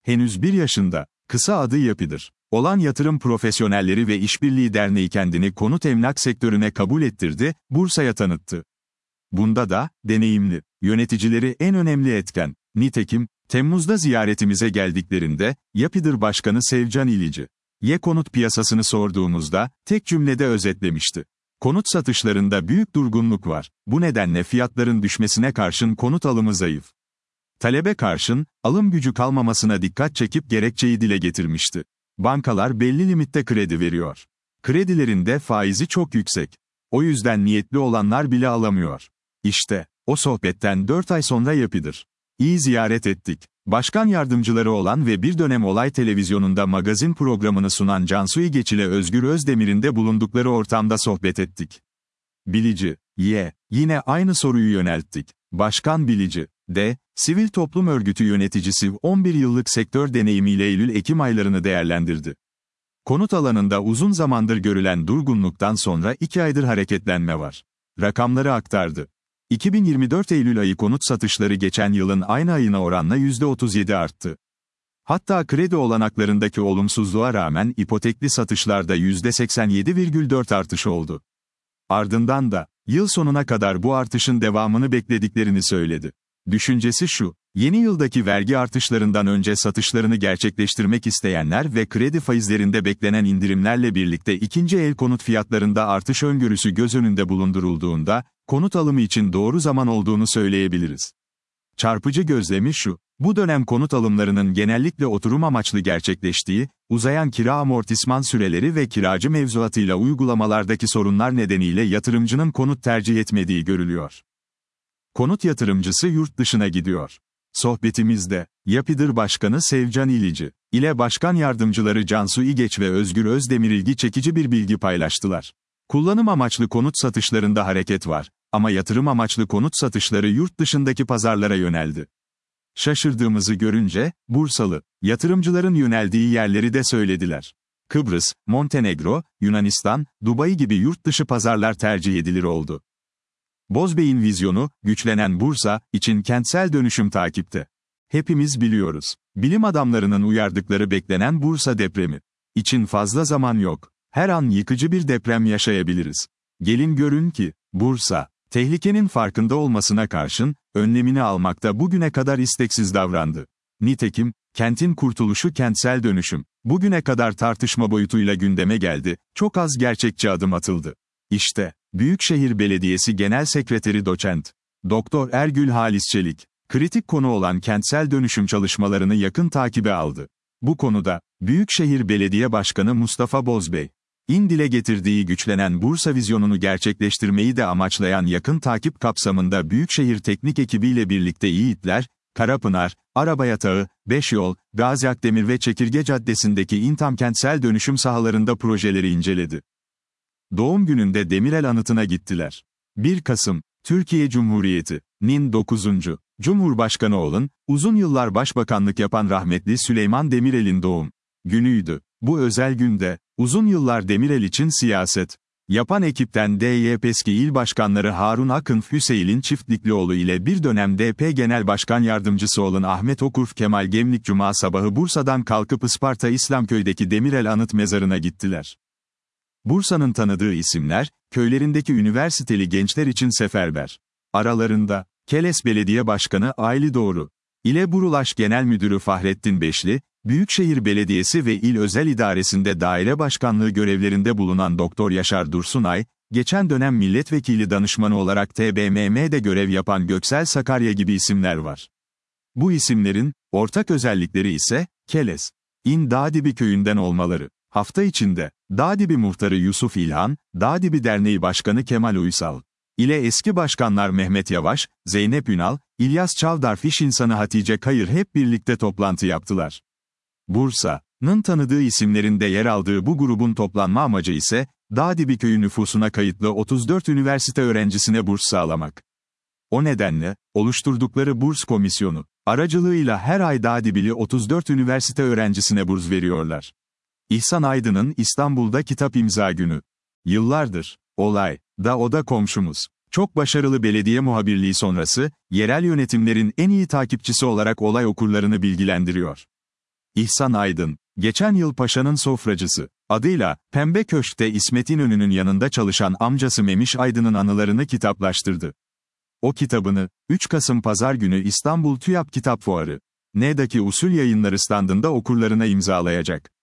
Henüz 1 yaşında, kısa adı Yapıdır. Olan Yatırım Profesyonelleri ve İşbirliği Derneği kendini konut emlak sektörüne kabul ettirdi, Bursa'ya tanıttı. Bunda da, deneyimli, yöneticileri en önemli etken. Nitekim, Temmuz'da ziyaretimize geldiklerinde, Yapıdır Başkanı Sevcan İlici, konut piyasasını sorduğumuzda, tek cümlede özetlemişti. Konut satışlarında büyük durgunluk var. Bu nedenle fiyatların düşmesine karşın konut alımı zayıf. Talebe karşın, alım gücü kalmamasına dikkat çekip gerekçeyi dile getirmişti. Bankalar belli limitte kredi veriyor. Kredilerin de faizi çok yüksek. O yüzden niyetli olanlar bile alamıyor. İşte, o sohbetten 4 ay sonra Yapıdır. İyi ziyaret ettik. Başkan yardımcıları olan ve bir dönem Olay Televizyonu'nda magazin programını sunan Cansu İgeç ile Özgür Özdemir'in de bulundukları ortamda sohbet ettik. Bilici, yine aynı soruyu yönelttik. Başkan Bilici, sivil toplum örgütü yöneticisi 11 yıllık sektör deneyimiyle Eylül-Ekim aylarını değerlendirdi. Konut alanında uzun zamandır görülen durgunluktan sonra 2 aydır hareketlenme var. Rakamları aktardı. 2024 Eylül ayı konut satışları geçen yılın aynı ayına oranla %37 arttı. Hatta kredi olanaklarındaki olumsuzluğa rağmen ipotekli satışlarda %87,4 artış oldu. Ardından da, yıl sonuna kadar bu artışın devamını beklediklerini söyledi. Düşüncesi şu, yeni yıldaki vergi artışlarından önce satışlarını gerçekleştirmek isteyenler ve kredi faizlerinde beklenen indirimlerle birlikte ikinci el konut fiyatlarında artış öngörüsü göz önünde bulundurulduğunda, konut alımı için doğru zaman olduğunu söyleyebiliriz. Çarpıcı gözlemi şu, bu dönem konut alımlarının genellikle oturum amaçlı gerçekleştiği, uzayan kira amortisman süreleri ve kiracı mevzuatıyla uygulamalardaki sorunlar nedeniyle yatırımcının konut tercih etmediği görülüyor. Konut yatırımcısı yurt dışına gidiyor. Sohbetimizde, Yapıdır Başkanı Sevcan İlici ile Başkan Yardımcıları Cansu İgeç ve Özgür Özdemir ilgi çekici bir bilgi paylaştılar. Kullanım amaçlı konut satışlarında hareket var, ama yatırım amaçlı konut satışları yurt dışındaki pazarlara yöneldi. Şaşırdığımızı görünce, Bursalı yatırımcıların yöneldiği yerleri de söylediler. Kıbrıs, Montenegro, Yunanistan, Dubai gibi yurt dışı pazarlar tercih edilir oldu. Bozbey'in vizyonu, güçlenen Bursa için kentsel dönüşüm takipte. Hepimiz biliyoruz. Bilim adamlarının uyardıkları beklenen Bursa depremi için fazla zaman yok. Her an yıkıcı bir deprem yaşayabiliriz. Gelin görün ki, Bursa, tehlikenin farkında olmasına karşın, önlemini almakta bugüne kadar isteksiz davrandı. Nitekim, kentin kurtuluşu kentsel dönüşüm, bugüne kadar tartışma boyutuyla gündeme geldi, çok az gerçekçi adım atıldı. İşte, Büyükşehir Belediyesi Genel Sekreteri Doçent Doktor Ergül Halis Çelik, kritik konu olan kentsel dönüşüm çalışmalarını yakın takibe aldı. Bu konuda, Büyükşehir Belediye Başkanı Mustafa Bozbey, dile getirdiği güçlenen Bursa vizyonunu gerçekleştirmeyi de amaçlayan yakın takip kapsamında Büyükşehir Teknik ekibiyle birlikte İğitler, Karapınar, Arabayatağı, Beşyol, Gazi Akdemir ve Çekirge Caddesi'ndeki İntam kentsel dönüşüm sahalarında projeleri inceledi. Doğum gününde Demirel anıtına gittiler. 1 Kasım, Türkiye Cumhuriyeti'nin 9. Cumhurbaşkanı olan, uzun yıllar başbakanlık yapan rahmetli Süleyman Demirel'in doğum günüydü. Bu özel günde, uzun yıllar Demirel için siyaset yapan ekipten DYP eski il başkanları Harun Akın Hüseyin'in Çiftliklioğlu ile bir dönem DP Genel Başkan Yardımcısı olan Ahmet Okurf Kemal Gemlik Cuma sabahı Bursa'dan kalkıp Isparta İslamköy'deki Demirel Anıt Mezarı'na gittiler. Bursa'nın tanıdığı isimler, köylerindeki üniversiteli gençler için seferber. Aralarında, Keles Belediye Başkanı Ayli Doğru ile Burulaş Genel Müdürü Fahrettin Beşli, Büyükşehir Belediyesi ve İl Özel İdaresi'nde daire başkanlığı görevlerinde bulunan Doktor Yaşar Dursunay, geçen dönem milletvekili danışmanı olarak TBMM'de görev yapan Göksel Sakarya gibi isimler var. Bu isimlerin, ortak özellikleri ise, Keles'in Dağdibi köyünden olmaları. Hafta içinde, Dağdibi Muhtarı Yusuf İlhan, Dağdibi Derneği Başkanı Kemal Uysal ile eski başkanlar Mehmet Yavaş, Zeynep Ünal, İlyas Çavdar iş insanı Hatice Kayır hep birlikte toplantı yaptılar. Bursa'nın tanıdığı isimlerin de yer aldığı bu grubun toplanma amacı ise, Dağdibi köyü nüfusuna kayıtlı 34 üniversite öğrencisine burs sağlamak. O nedenle, oluşturdukları burs komisyonu aracılığıyla her ay Dağdibili 34 üniversite öğrencisine burs veriyorlar. İhsan Aydın'ın İstanbul'da kitap imza günü. Yıllardır, o da komşumuz. Çok başarılı belediye muhabirliği sonrası, yerel yönetimlerin en iyi takipçisi olarak olay okurlarını bilgilendiriyor. İhsan Aydın, geçen yıl Paşa'nın Sofracısı adıyla, Pembe Köşk'te İsmet İnönü'nün yanında çalışan amcası Memiş Aydın'ın anılarını kitaplaştırdı. O kitabını, 3 Kasım Pazar günü İstanbul TÜYAP Kitap Fuarı, N'daki Usul Yayınları standında okurlarına imzalayacak.